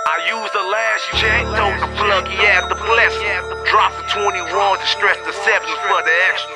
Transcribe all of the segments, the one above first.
I used the last check, told the plug he had the blessing. Dropped the 21s and stretched the 7s for the extra.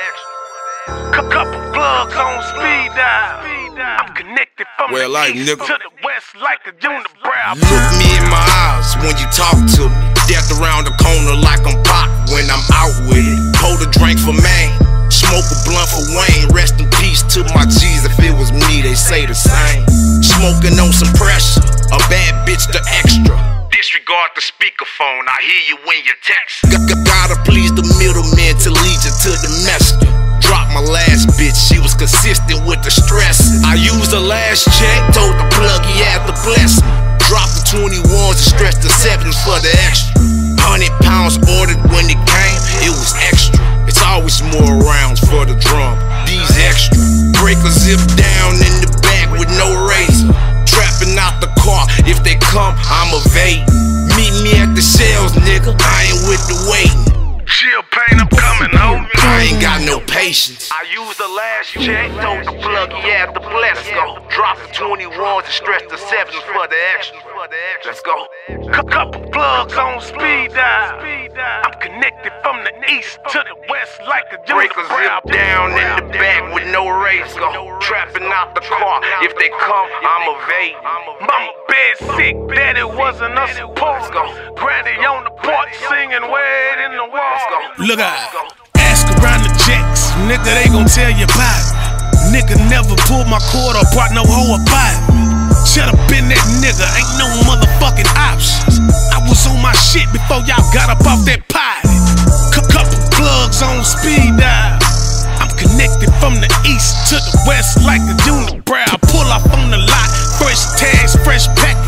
Couple plugs on speed dial. I'm connected from the east to the west like a unibrow. Look me in my eyes when you talk to me. Death around the corner like I'm Pac when I'm out with it. Hold a drink for Maine, smoke a blunt for Wayne. Rest in peace to my G's. If it was me, they say the same. Smoking on some pressure, a bad bitch the extra. Disregard the speakerphone, I hear you when you text. Gotta please the middleman to lead you to the messenger. Dropped my last bitch, she was consistent with the stress. I used the last check, told the plug he had the blessing. Dropped the 21s and stretched the 7s for the extra. 100 pounds ordered when it came, it was extra. It's always more rounds for the drum, these extra. Break a zip down in the back with no razor. Trapping out the car, if they come, I'm evading. Meet me at the shells, nigga, I ain't with the waiting. Chill pain, I'm coming home. I ain't got no patience. I used the last check, told the plug he had the blessing. Dropped the 21s and stretched the 7s for the extra. Let's go. Couple plugs on speed dial. I'm connected from the east to the west like a unibrow. Break a zip down in the back with no razor. Trapping out the car, if they come, I'm evading. Mama bed sick, daddy wasn't a support. Granny on the porch singing Wade in the wall. Look out, ask around the checks, nigga, they gon' tell you about it. Nigga never pulled my cord or brought no hoe about it. Shut up in that nigga, ain't no motherfucking options. I was on my shit before y'all got up off that potty. Couple plugs on speed dial. I'm connected from the east to the west like a unibrow. Pull off on the lot, fresh tags, fresh package.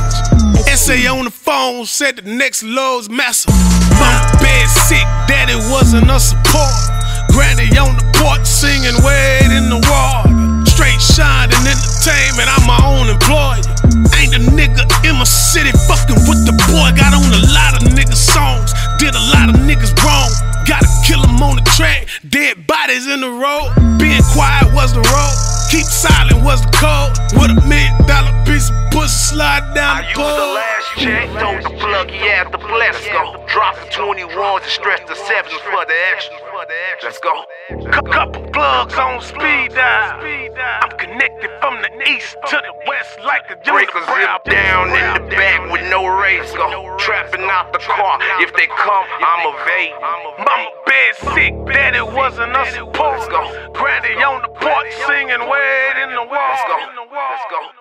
SA on the phone said the next load's massive. Mama bed sick, daddy wasn't a support. Granny on the porch singing Wade in the water. Straight shine and entertainment, I'm my own employer. Ain't a nigga in my city fucking with the boy. Got on a lot of niggas' songs, did a lot of niggas wrong. Gotta kill them on the track, dead bodies in the road. Being quiet was the road, keep silent was the code. With $1 million piece of pussy slide down the pole. I used the last check, told the plug he had the blessing. Dropped the 21s and stretched the 7s for the extra. Let's go. Couple plugs on speed dial. I'm connected from the east to the west like a unibrow. Break a zip down in the back with no razor. Trapping out the car, if they come, I'm evading. Mama bed sick, daddy wasn't a support. Granny on the porch singing Wade in the wall. Let's go.